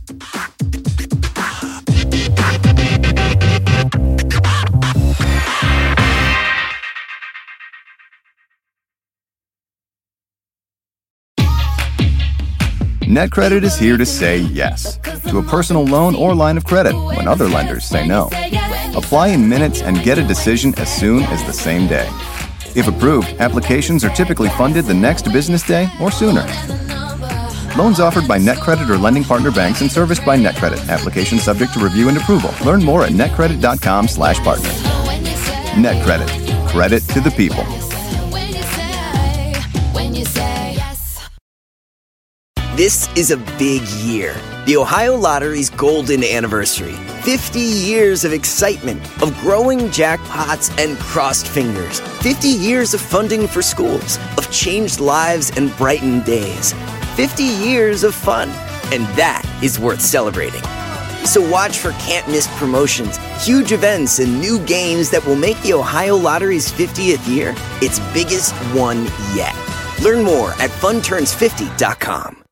NetCredit is here to say yes to a personal loan or line of credit when other lenders say no. Apply in minutes and get a decision as soon as the same day. If approved, applications are typically funded the next business day or sooner. Loans offered by NetCredit or lending partner banks and serviced by NetCredit. Application subject to review and approval. Learn more at netcredit.com/partner. NetCredit. Credit to the people. This is a big year. The Ohio Lottery's golden anniversary. 50 years of excitement, of growing jackpots and crossed fingers. 50 years of funding for schools, of changed lives and brightened days. 50 years of fun, and that is worth celebrating. So watch for can't-miss promotions, huge events, and new games that will make the Ohio Lottery's 50th year its biggest one yet. Learn more at funturns50.com.